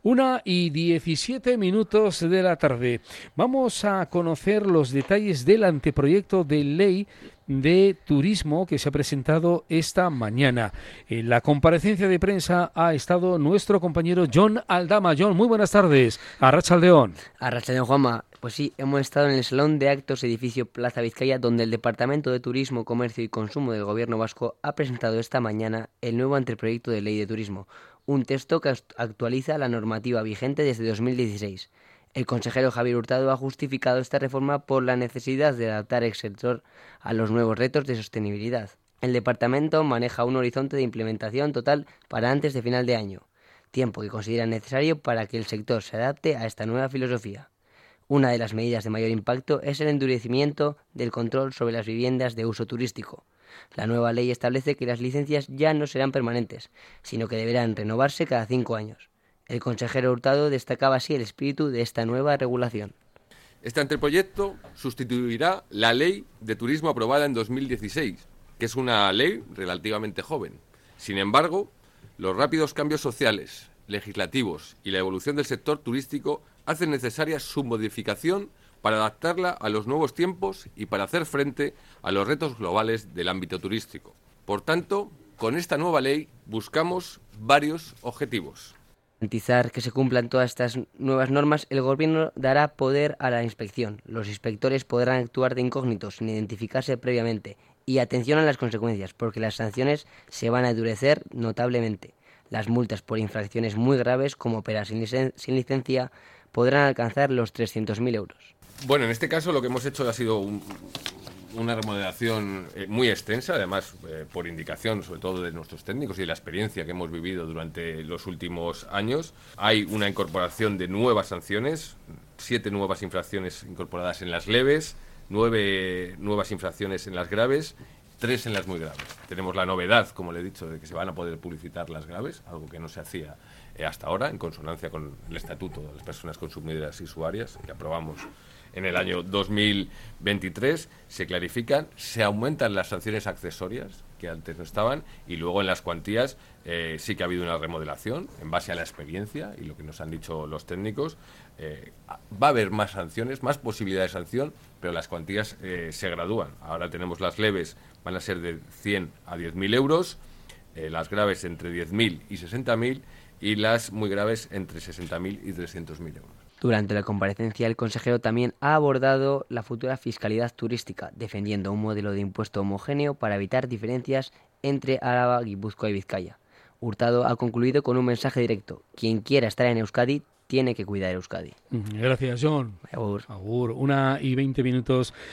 1:17 de la tarde. Vamos a conocer los detalles del anteproyecto de ley de turismo que se ha presentado esta mañana. En la comparecencia de prensa ha estado nuestro compañero Jon Aldama. Jon, muy buenas tardes. Arratsaldeon. Arratsaldeon, Juanma. Pues sí, hemos estado en el Salón de Actos Edificio Plaza Vizcaya, donde el Departamento de Turismo, Comercio y Consumo del Gobierno vasco ha presentado esta mañana el nuevo anteproyecto de ley de turismo, un texto que actualiza la normativa vigente desde 2016. El consejero Javier Hurtado ha justificado esta reforma por la necesidad de adaptar el sector a los nuevos retos de sostenibilidad. El departamento maneja un horizonte de implementación total para antes de final de año, tiempo que considera necesario para que el sector se adapte a esta nueva filosofía. Una de las medidas de mayor impacto es el endurecimiento del control sobre las viviendas de uso turístico. La nueva ley establece que las licencias ya no serán permanentes, sino que deberán renovarse cada 5 años. El consejero Hurtado destacaba así el espíritu de esta nueva regulación. Este anteproyecto sustituirá la Ley de Turismo aprobada en 2016, que es una ley relativamente joven. Sin embargo, los rápidos cambios sociales, legislativos y la evolución del sector turístico hacen necesaria su modificación para adaptarla a los nuevos tiempos y para hacer frente a los retos globales del ámbito turístico. Por tanto, con esta nueva ley buscamos varios objetivos. Para garantizar que se cumplan todas estas nuevas normas, el Gobierno dará poder a la inspección. Los inspectores podrán actuar de incógnito, sin identificarse previamente. Y atención a las consecuencias, porque las sanciones se van a endurecer notablemente. Las multas por infracciones muy graves, como operar sin licencia, podrán alcanzar los 300.000 euros. Bueno, en este caso lo que hemos hecho ha sido una remodelación muy extensa, además por indicación sobre todo de nuestros técnicos y de la experiencia que hemos vivido durante los últimos años. Hay una incorporación de nuevas sanciones, 7 nuevas infracciones incorporadas en las leves, 9 nuevas infracciones en las graves, 3 en las muy graves. Tenemos la novedad, como le he dicho, de que se van a poder publicitar las graves, algo que no se hacía hasta ahora, en consonancia con el Estatuto de las Personas Consumidoras y Usuarias, que aprobamos en el año 2023. Se clarifican, se aumentan las sanciones accesorias, que antes no estaban, y luego en las cuantías sí que ha habido una remodelación en base a la experiencia y lo que nos han dicho los técnicos. Va a haber más sanciones, más posibilidad de sanción, pero las cuantías se gradúan. Ahora tenemos las leves, van a ser de 100 a 10.000 euros, las graves entre 10.000 y 60.000 y las muy graves entre 60.000 y 300.000 euros. Durante la comparecencia, el consejero también ha abordado la futura fiscalidad turística, defendiendo un modelo de impuesto homogéneo para evitar diferencias entre Álava, Guipúzcoa y Vizcaya. Hurtado ha concluido con un mensaje directo: quien quiera estar en Euskadi tiene que cuidar Euskadi. Gracias, Jon. Agur. 1:20